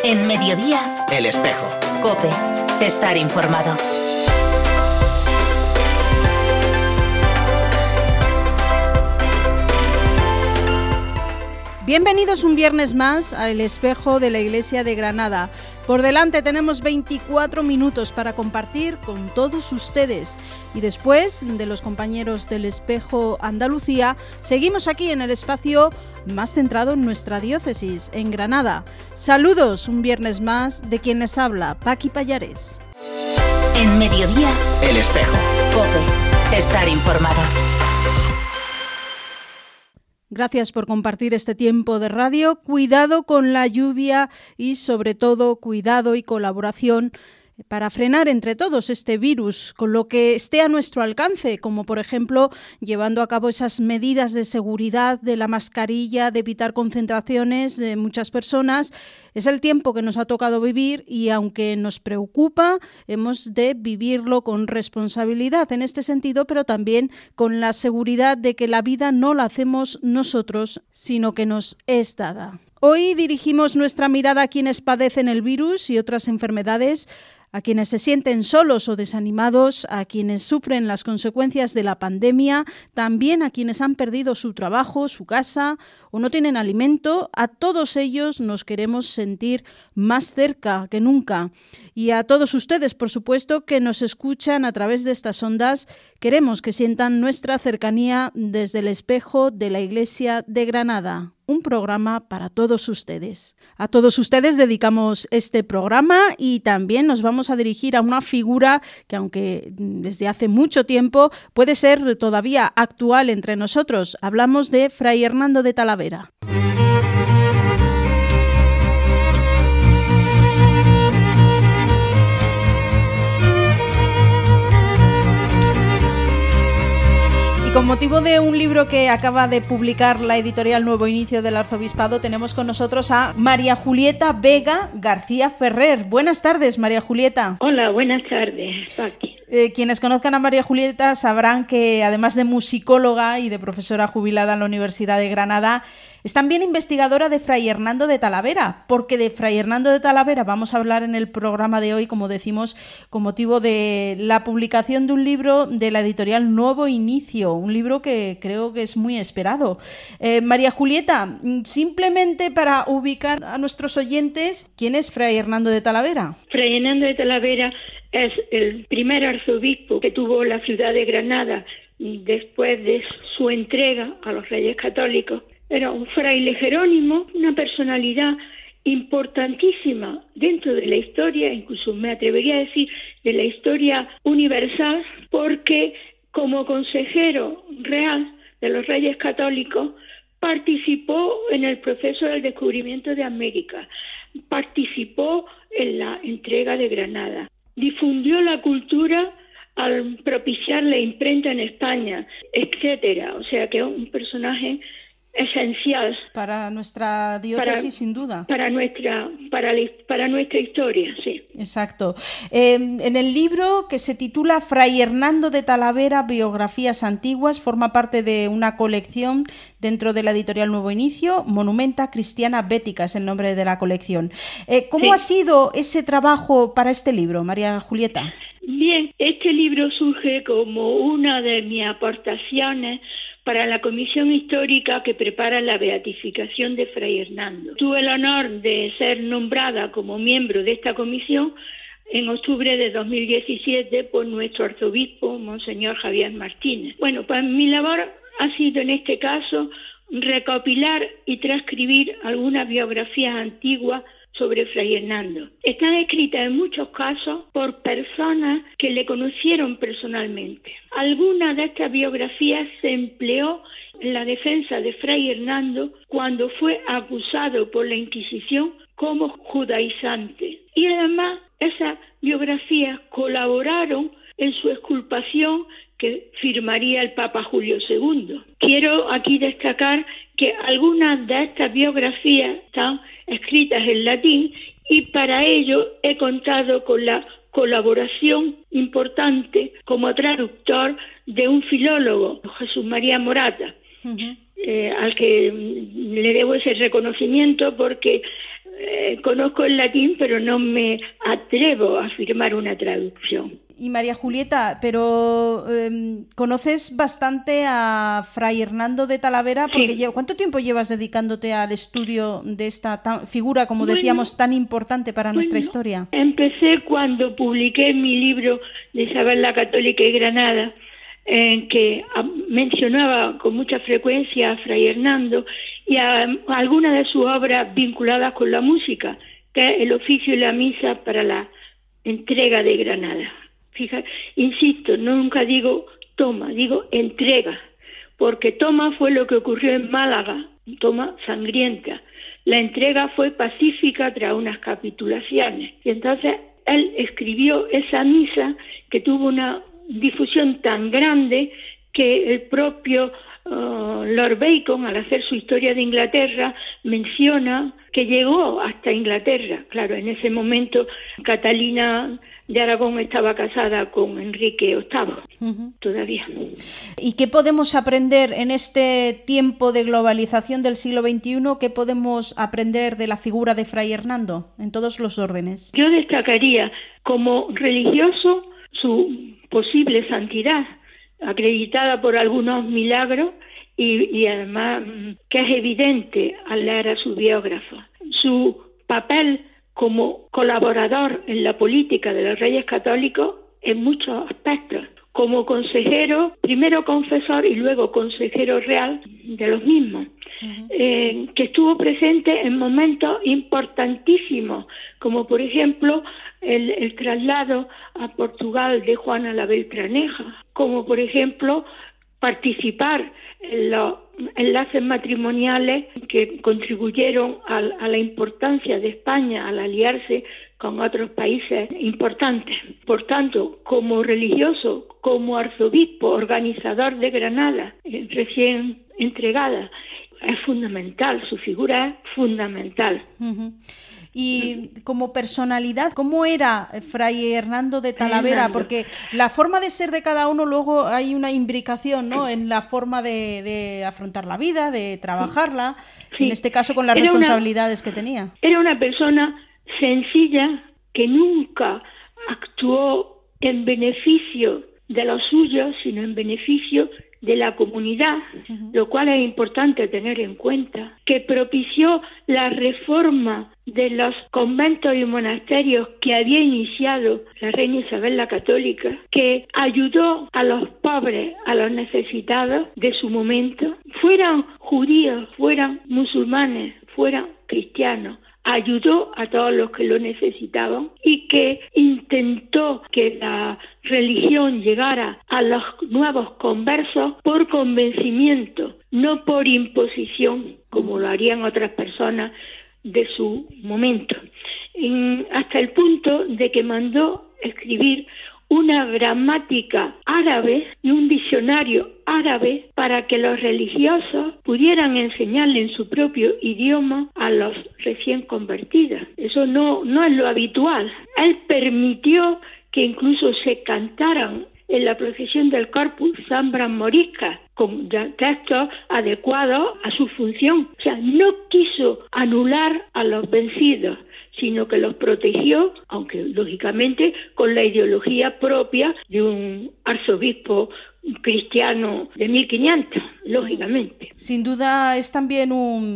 En Mediodía, El Espejo. COPE. Estar informado. Bienvenidos un viernes más a El Espejo de la Iglesia de Granada. Por delante tenemos 24 minutos para compartir con todos ustedes. Y después de los compañeros del Espejo Andalucía, seguimos aquí en el espacio más centrado en nuestra diócesis, en Granada. Saludos un viernes más de quien les habla, Paqui Pallares. En Mediodía, El Espejo. COPE. Estar informado. Gracias por compartir este tiempo de radio. Cuidado con la lluvia y, sobre todo, cuidado y colaboración para frenar entre todos este virus con lo que esté a nuestro alcance, como por ejemplo llevando a cabo esas medidas de seguridad de la mascarilla, de evitar concentraciones de muchas personas. Es el tiempo que nos ha tocado vivir y aunque nos preocupa, hemos de vivirlo con responsabilidad en este sentido, pero también con la seguridad de que la vida no la hacemos nosotros, sino que nos es dada. Hoy dirigimos nuestra mirada a quienes padecen el virus y otras enfermedades, a quienes se sienten solos o desanimados, a quienes sufren las consecuencias de la pandemia, también a quienes han perdido su trabajo, su casa o no tienen alimento. A todos ellos nos queremos sentir más cerca que nunca. Y a todos ustedes, por supuesto, que nos escuchan a través de estas ondas, queremos que sientan nuestra cercanía desde el Espejo de la Iglesia de Granada. Un programa para todos ustedes. A todos ustedes dedicamos este programa y también nos vamos a dirigir a una figura que, aunque desde hace mucho tiempo, puede ser todavía actual entre nosotros. Hablamos de Fray Hernando de Talavera. Con motivo de un libro que acaba de publicar la editorial Nuevo Inicio del Arzobispado, tenemos con nosotros a María Julieta Vega García Ferrer. Buenas tardes, María Julieta. Hola, buenas tardes, Paqui. Quienes conozcan a María Julieta sabrán que, además de musicóloga y de profesora jubilada en la Universidad de Granada, es también investigadora de Fray Hernando de Talavera, porque de Fray Hernando de Talavera vamos a hablar en el programa de hoy, como decimos, con motivo de la publicación de un libro de la editorial Nuevo Inicio, un libro que creo que es muy esperado. María Julieta, simplemente para ubicar a nuestros oyentes, ¿quién es Fray Hernando de Talavera? Fray Hernando de Talavera es el primer arzobispo que tuvo la ciudad de Granada después de su entrega a los Reyes Católicos. Era un fraile jerónimo, una personalidad importantísima dentro de la historia, incluso me atrevería a decir de la historia universal, porque como consejero real de los Reyes Católicos participó en el proceso del descubrimiento de América, participó en la entrega de Granada, difundió la cultura al propiciar la imprenta en España, etcétera. O sea que es un personaje esencial para nuestra diócesis, sin duda. Para nuestra historia, sí. Exacto. En el libro, que se titula Fray Hernando de Talavera, Biografías Antiguas, forma parte de una colección dentro de la editorial Nuevo Inicio, Monumenta Cristiana Bética es el nombre de la colección. ¿Cómo ha sido ese trabajo para este libro, María Julieta? Bien, este libro surge como una de mis aportaciones para la comisión histórica que prepara la beatificación de Fray Hernando. Tuve el honor de ser nombrada como miembro de esta comisión en octubre de 2017 por nuestro arzobispo, Monseñor Javier Martínez. Bueno, pues mi labor ha sido en este caso recopilar y transcribir algunas biografías antiguas sobre Fray Hernando. Están escritas en muchos casos por personas que le conocieron personalmente. Alguna de estas biografías se empleó en la defensa de Fray Hernando cuando fue acusado por la Inquisición como judaizante. Y además esas biografías colaboraron en su exculpación que firmaría el Papa Julio II. Quiero aquí destacar que algunas de estas biografías están escritas en latín y para ello he contado con la colaboración importante como traductor de un filólogo, Jesús María Morata, al que le debo ese reconocimiento porque conozco el latín, pero no me atrevo a afirmar una traducción. Y María Julieta, pero conoces bastante a Fray Hernando de Talavera, porque sí. ¿Cuánto tiempo llevas dedicándote al estudio de esta figura, como decíamos, tan importante para nuestra historia? Empecé cuando publiqué mi libro de Isabel la Católica y Granada, en que mencionaba con mucha frecuencia a Fray Hernando y a algunas de sus obras vinculadas con la música, que es el oficio y la misa para la entrega de Granada. Fíjate, insisto, nunca digo toma, digo entrega, porque toma fue lo que ocurrió en Málaga, toma sangrienta. La entrega fue pacífica tras unas capitulaciones. Y entonces él escribió esa misa que tuvo una difusión tan grande que el propio Lord Bacon, al hacer su historia de Inglaterra, menciona que llegó hasta Inglaterra. Claro, en ese momento Catalina de Aragón estaba casada con Enrique VIII, todavía. ¿Y qué podemos aprender en este tiempo de globalización del siglo XXI? ¿Qué podemos aprender de la figura de Fray Hernando en todos los órdenes? Yo destacaría como religioso su posible santidad, acreditada por algunos milagros y además que es evidente al leer a su biógrafa. Su papel como colaborador en la política de los Reyes Católicos en muchos aspectos, como consejero, primero confesor y luego consejero real de los mismos, que estuvo presente en momentos importantísimos, como por ejemplo el traslado a Portugal de Juana la Beltraneja, como por ejemplo participar en los enlaces matrimoniales que contribuyeron a la importancia de España al aliarse con otros países importantes. Por tanto, como religioso, como arzobispo, organizador de Granada, recién entregada, es fundamental, su figura es fundamental. Y como personalidad, ¿cómo era Fray Hernando de Talavera? Porque la forma de ser de cada uno, luego hay una imbricación, ¿no?, en la forma de afrontar la vida, de trabajarla, en este caso con las responsabilidades que tenía. Era una persona sencilla que nunca actuó en beneficio de los suyos, sino en beneficio de la comunidad, lo cual es importante tener en cuenta, que propició la reforma de los conventos y monasterios que había iniciado la reina Isabel la Católica, que ayudó a los pobres, a los necesitados de su momento, fueran judíos, fueran musulmanes, fueran cristianos. Ayudó a todos los que lo necesitaban y que intentó que la religión llegara a los nuevos conversos por convencimiento, no por imposición, como lo harían otras personas de su momento, hasta el punto de que mandó escribir una gramática árabe y un diccionario árabe para que los religiosos pudieran enseñarle en su propio idioma a los recién convertidos. Eso no es lo habitual. Él permitió que incluso se cantaran en la procesión del Corpus Zambras Moriscas, con textos adecuados a su función. O sea, no quiso anular a los vencidos, sino que los protegió, aunque lógicamente con la ideología propia de un arzobispo cristiano de 1500, lógicamente. Sin duda es también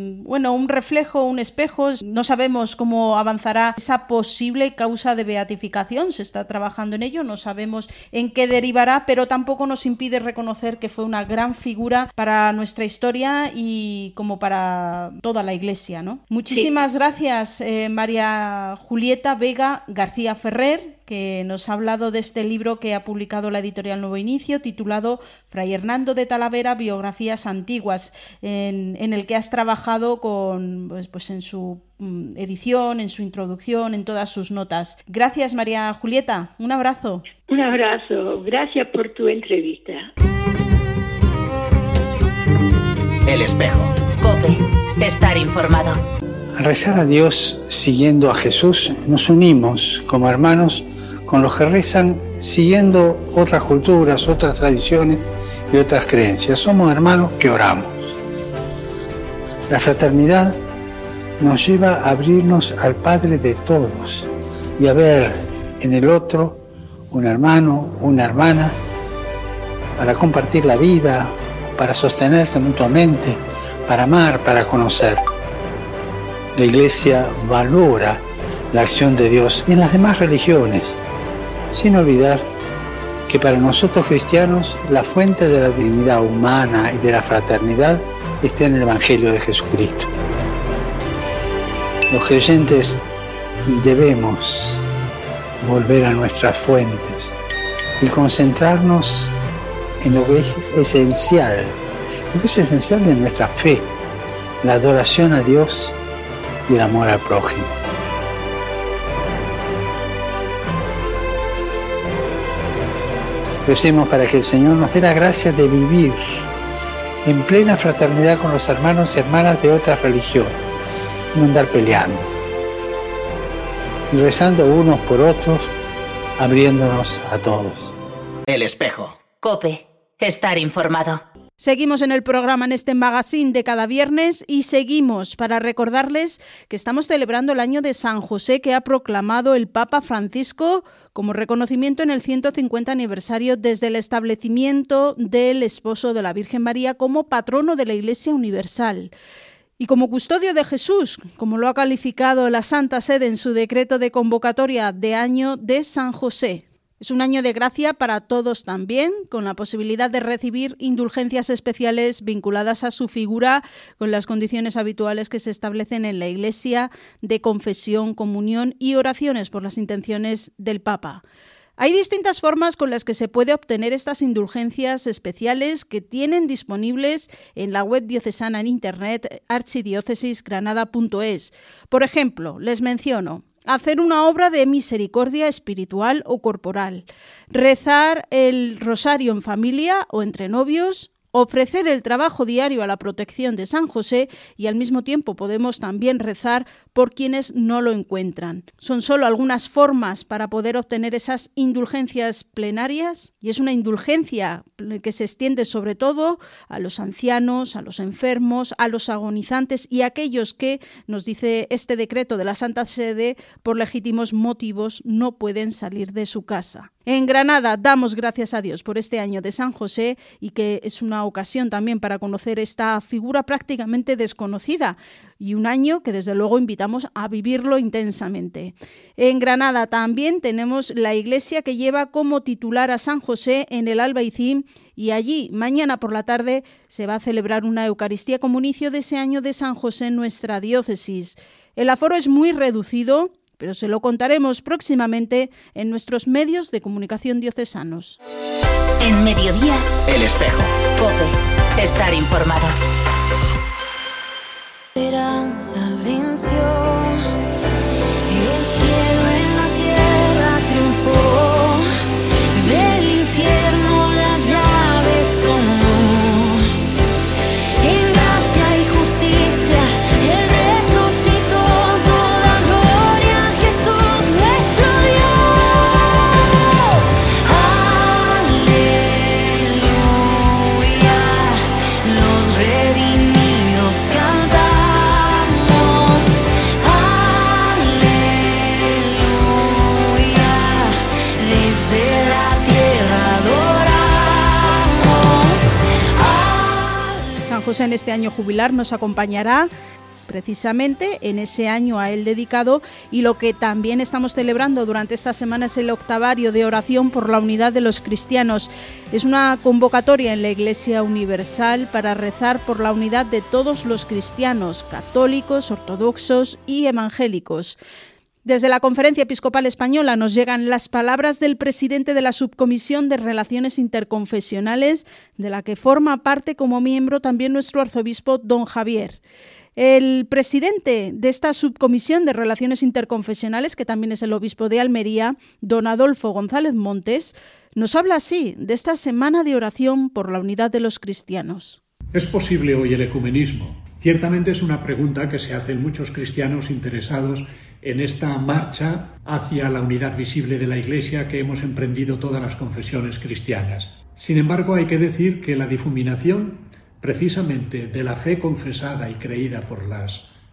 un reflejo, un espejo. No sabemos cómo avanzará esa posible causa de beatificación, se está trabajando en ello, no sabemos en qué derivará, pero tampoco nos impide reconocer que fue una gran figura para nuestra historia y como para toda la Iglesia, ¿no? Muchísimas gracias, María Julieta Vega García Ferrer, que nos ha hablado de este libro que ha publicado la editorial Nuevo Inicio, titulado Fray Hernando de Talavera, biografías antiguas, en el que has trabajado con, pues en su edición, en su introducción, en todas sus notas. Gracias, María Julieta. Un abrazo. Un abrazo. Gracias por tu entrevista. El Espejo. COPE. Estar informado. Al rezar a Dios siguiendo a Jesús, nos unimos como hermanos con los que rezan siguiendo otras culturas, otras tradiciones y otras creencias. Somos hermanos que oramos. La fraternidad nos lleva a abrirnos al Padre de todos y a ver en el otro un hermano, una hermana, para compartir la vida, para sostenerse mutuamente, para amar, para conocer. La Iglesia valora la acción de Dios en las demás religiones, sin olvidar que para nosotros cristianos la fuente de la dignidad humana y de la fraternidad está en el Evangelio de Jesucristo. Los creyentes debemos volver a nuestras fuentes y concentrarnos en lo que es esencial, de nuestra fe, la adoración a Dios y el amor al prójimo. Recemos para que el Señor nos dé la gracia de vivir en plena fraternidad con los hermanos y hermanas de otras religiones, y no andar peleando, y rezando unos por otros, abriéndonos a todos. El Espejo. COPE. Estar informado. Seguimos en el programa, en este magazine de cada viernes, y seguimos para recordarles que estamos celebrando el año de San José que ha proclamado el Papa Francisco como reconocimiento en el 150 aniversario desde el establecimiento del esposo de la Virgen María como patrono de la Iglesia Universal. Y como custodio de Jesús, como lo ha calificado la Santa Sede en su decreto de convocatoria de año de San José. Es un año de gracia para todos también, con la posibilidad de recibir indulgencias especiales vinculadas a su figura, con las condiciones habituales que se establecen en la Iglesia de confesión, comunión y oraciones por las intenciones del Papa. Hay distintas formas con las que se puede obtener estas indulgencias especiales que tienen disponibles en la web diocesana en internet archidiocesisgranada.es. Por ejemplo, les menciono: hacer una obra de misericordia espiritual o corporal, rezar el rosario en familia o entre novios, ofrecer el trabajo diario a la protección de San José, y al mismo tiempo podemos también rezar por quienes no lo encuentran. Son solo algunas formas para poder obtener esas indulgencias plenarias, y es una indulgencia que se extiende sobre todo a los ancianos, a los enfermos, a los agonizantes y a aquellos que, nos dice este decreto de la Santa Sede, por legítimos motivos no pueden salir de su casa. En Granada damos gracias a Dios por este año de San José, y que es una ocasión también para conocer esta figura prácticamente desconocida, y un año que desde luego invitamos a vivirlo intensamente. En Granada también tenemos la iglesia que lleva como titular a San José en el Albaicín, y allí mañana por la tarde se va a celebrar una Eucaristía como inicio de ese año de San José en nuestra diócesis. El aforo es muy reducido, pero se lo contaremos próximamente en nuestros medios de comunicación diocesanos. En Mediodía, El Espejo. COPE. Estar informado. Esperanza venció, el cielo en la tierra triunfó, del infierno las llaves tomó, en gracia y justicia Él resucitó, toda gloria a Jesús nuestro Dios. Aleluya, los redimidos cantan. José en este año jubilar nos acompañará precisamente en ese año a él dedicado, y lo que también estamos celebrando durante esta semana es el octavario de oración por la unidad de los cristianos. Es una convocatoria en la Iglesia Universal para rezar por la unidad de todos los cristianos, católicos, ortodoxos y evangélicos. Desde la Conferencia Episcopal Española nos llegan las palabras del presidente de la Subcomisión de Relaciones Interconfesionales, de la que forma parte como miembro también nuestro arzobispo don Javier. El presidente de esta Subcomisión de Relaciones Interconfesionales, que también es el obispo de Almería, don Adolfo González Montes, nos habla así de esta semana de oración por la unidad de los cristianos. ¿Es posible hoy el ecumenismo? Ciertamente es una pregunta que se hacen muchos cristianos interesados en esta marcha hacia la unidad visible de la Iglesia que hemos emprendido todas las confesiones cristianas. Sin embargo, hay que decir que la difuminación precisamente de la fe confesada y creída por las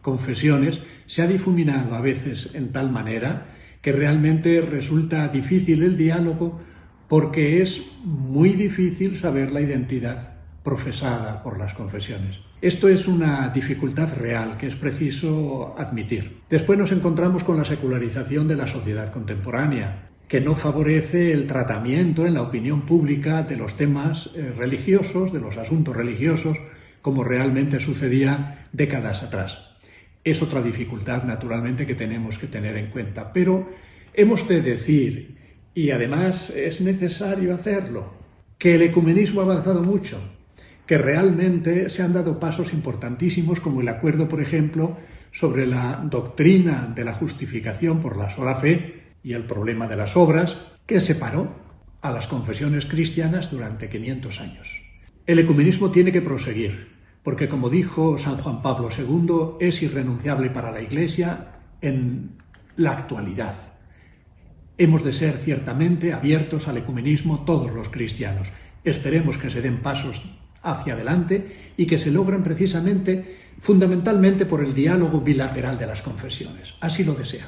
confesiones se ha difuminado a veces en tal manera que realmente resulta difícil el diálogo, porque es muy difícil saber la identidad profesada por las confesiones. Esto es una dificultad real que es preciso admitir. Después nos encontramos con la secularización de la sociedad contemporánea, que no favorece el tratamiento en la opinión pública de los temas religiosos, de los asuntos religiosos, como realmente sucedía décadas atrás. Es otra dificultad, naturalmente, que tenemos que tener en cuenta, pero hemos de decir, y además es necesario hacerlo, que el ecumenismo ha avanzado mucho, que realmente se han dado pasos importantísimos, como el acuerdo, por ejemplo, sobre la doctrina de la justificación por la sola fe y el problema de las obras, que separó a las confesiones cristianas durante 500 años. El ecumenismo tiene que proseguir, porque, como dijo San Juan Pablo II, es irrenunciable para la Iglesia en la actualidad. Hemos de ser ciertamente abiertos al ecumenismo todos los cristianos. Esperemos que se den pasos hacia adelante y que se logren precisamente, fundamentalmente, por el diálogo bilateral de las confesiones. Así lo deseamos.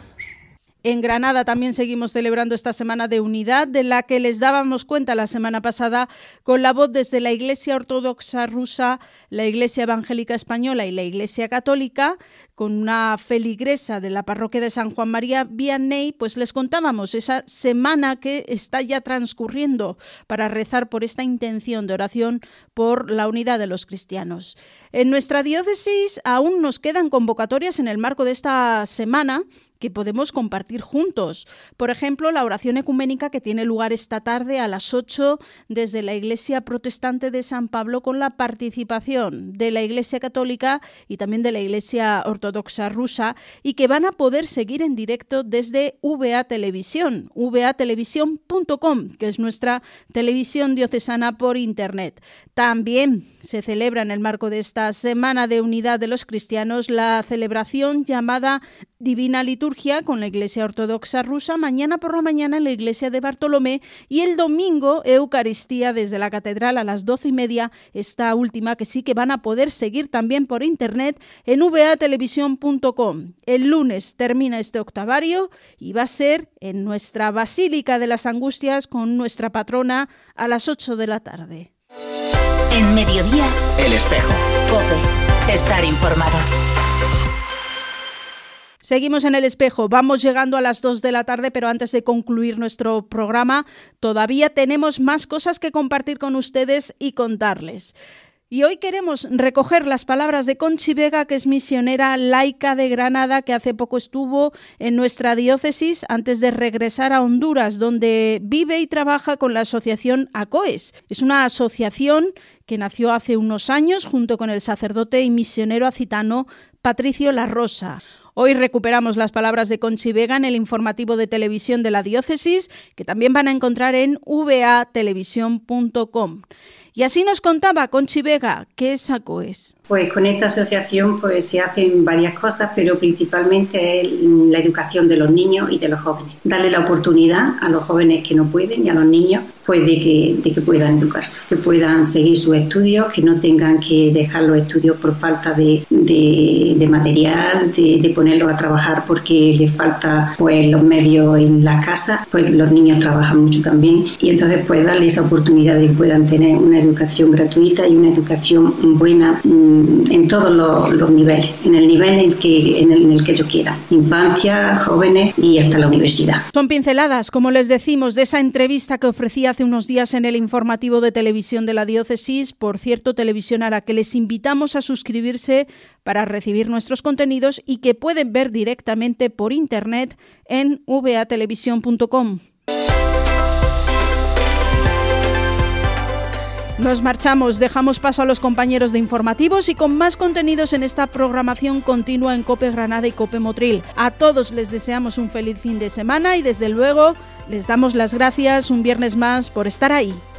En Granada también seguimos celebrando esta Semana de Unidad, de la que les dábamos cuenta la semana pasada con la voz desde la Iglesia Ortodoxa Rusa, la Iglesia Evangélica Española y la Iglesia Católica, con una feligresa de la parroquia de San Juan María Vianney, pues les contábamos esa semana que está ya transcurriendo para rezar por esta intención de oración por la unidad de los cristianos. En nuestra diócesis aún nos quedan convocatorias en el marco de esta semana que podemos compartir juntos. Por ejemplo, la oración ecuménica que tiene lugar esta tarde a las 8 desde la Iglesia Protestante de San Pablo, con la participación de la Iglesia Católica y también de la Iglesia Ortodoxa Rusa, y que van a poder seguir en directo desde VA Televisión, vatelevisión.com, que es nuestra televisión diocesana por Internet. También se celebra en el marco de esta Semana de Unidad de los Cristianos la celebración llamada Divina Liturgia con la Iglesia Ortodoxa Rusa, mañana por la mañana en la Iglesia de Bartolomé, y el domingo Eucaristía desde la Catedral a las 12:30, esta última que sí que van a poder seguir también por Internet en vatelevisión.com. El lunes termina este octavario y va a ser en nuestra Basílica de las Angustias con nuestra patrona a las 8 de la tarde. En Mediodía, El Espejo. COPE. Estar informado. Seguimos en El Espejo, vamos llegando a las 2 de la tarde, pero antes de concluir nuestro programa, todavía tenemos más cosas que compartir con ustedes y contarles. Y hoy queremos recoger las palabras de Conchi Vega, que es misionera laica de Granada, que hace poco estuvo en nuestra diócesis antes de regresar a Honduras, donde vive y trabaja con la asociación ACOES. Es una asociación que nació hace unos años junto con el sacerdote y misionero acitano Patricio La Rosa. Hoy recuperamos las palabras de Conchi Vega en el informativo de televisión de la diócesis, que también van a encontrar en vatelevisión.com. Y así nos contaba Conchi Vega, ¿qué es ACOES? Pues con esta asociación pues se hacen varias cosas, pero principalmente es la educación de los niños y de los jóvenes. Darle la oportunidad a los jóvenes que no pueden y a los niños pues de que puedan educarse, que puedan seguir sus estudios, que no tengan que dejar los estudios por falta de material, de ponerlos a trabajar porque les falta pues los medios en la casa, pues los niños trabajan mucho también, y entonces pues darle esa oportunidad de que puedan tener una educación gratuita y una educación buena en todos los niveles, en el nivel en el que ellos quieran, infancia, jóvenes y hasta la universidad. Son pinceladas, como les decimos, de esa entrevista que ofrecí hace unos días en el informativo de televisión de la diócesis, por cierto, televisión a la que les invitamos a suscribirse para recibir nuestros contenidos y que pueden ver directamente por internet en vatelevisión.com. Nos marchamos, dejamos paso a los compañeros de informativos y con más contenidos en esta programación continua en COPE Granada y COPE Motril. A todos les deseamos un feliz fin de semana y desde luego les damos las gracias un viernes más por estar ahí.